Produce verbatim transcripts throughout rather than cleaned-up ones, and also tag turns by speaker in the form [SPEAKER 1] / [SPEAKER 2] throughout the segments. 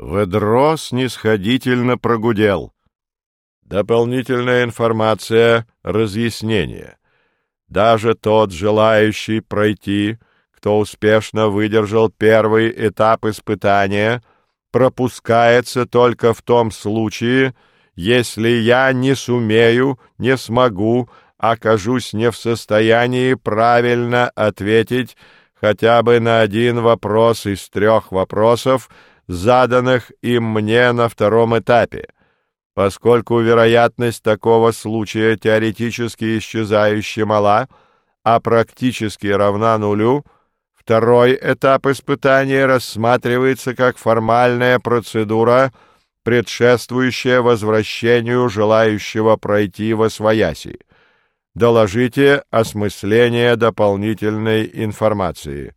[SPEAKER 1] Ведро снисходительно прогудел. Дополнительная информация, разъяснение. Даже тот, желающий пройти, кто успешно выдержал первый этап испытания, пропускается только в том случае, если я не сумею, не смогу, окажусь не в состоянии правильно ответить хотя бы на один вопрос из трех вопросов, заданных им мне на втором этапе. Поскольку вероятность такого случая теоретически исчезающе мала, а практически равна нулю, второй этап испытания рассматривается как формальная процедура, предшествующая возвращению желающего пройти восвояси. Доложите осмысление дополнительной информации.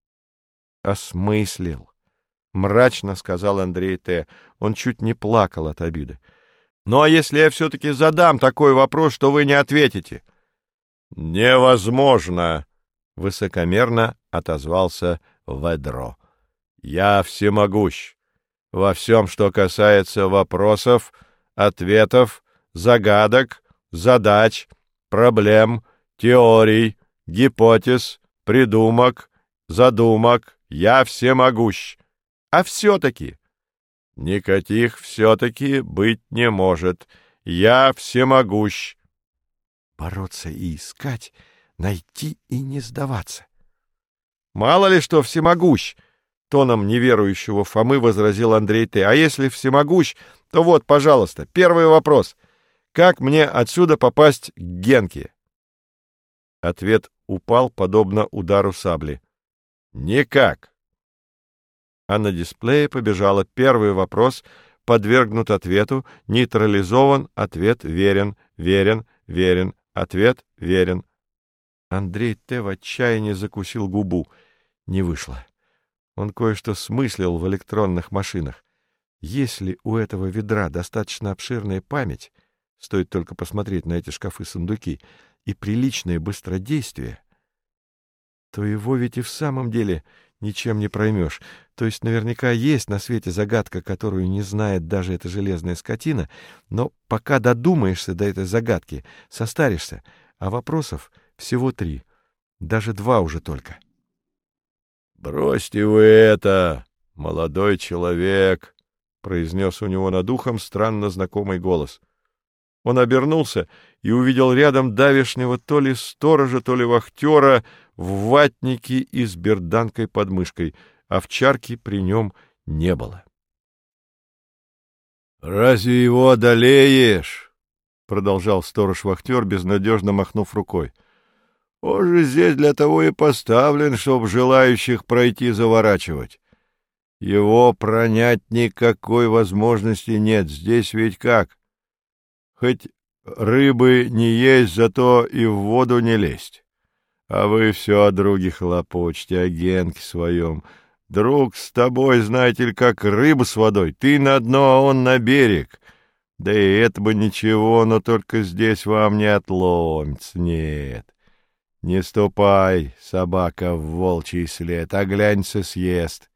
[SPEAKER 1] «Осмыслил», — мрачно сказал Андрей Т. Он чуть не плакал от обиды. «Ну а если я все-таки задам такой вопрос, что вы не ответите?» «Невозможно», — высокомерно отозвался Ведро. «Я всемогущ. Во всем, что касается вопросов, ответов, загадок, задач, проблем, теорий, гипотез, придумок, задумок, я всемогущ. А все-таки...» «Никаких все-таки быть не может. Я всемогущ».
[SPEAKER 2] Бороться и искать, найти и не сдаваться.
[SPEAKER 1] «Мало ли что всемогущ», — тоном неверующего Фомы возразил Андрей Т. «А если всемогущ, то вот, пожалуйста, первый вопрос. Как мне отсюда попасть к Генке?» Ответ упал, подобно удару сабли. «Никак». А на дисплее побежало: первый вопрос подвергнут ответу, нейтрализован, ответ верен, верен, верен, ответ верен. Андрей Т. в отчаянии закусил губу. Не вышло. Он кое-что смыслил в электронных машинах. Если у этого ведра достаточно обширная память, стоит только посмотреть на эти шкафы-сундуки, и приличное быстродействие, то его ведь и в самом деле ничем не проймешь. То есть наверняка есть на свете загадка, которую не знает даже эта железная скотина, но пока додумаешься до этой загадки, состаришься, а вопросов всего три, даже два уже только. «Бросьте вы это, молодой человек», — произнес у него над ухом странно знакомый голос. Он обернулся и увидел рядом давешнего то ли сторожа, то ли вахтера в ватнике и с берданкой под мышкой. Овчарки при нем не было. «Разве его одолеешь?» — продолжал сторож-вахтер, безнадежно махнув рукой. «Он же здесь для того и поставлен, чтоб желающих пройти заворачивать. Его пронять никакой возможности нет. Здесь ведь как? Хоть рыбы не есть, зато и в воду не лезть. А вы все о друге хлопочете, о Генке своем. Друг с тобой, знаете ли, как рыба с водой. Ты на дно, а он на берег. Да и это бы ничего, но только здесь вам не отломится, нет. Не ступай, собака, в волчий след, оглянься, съест.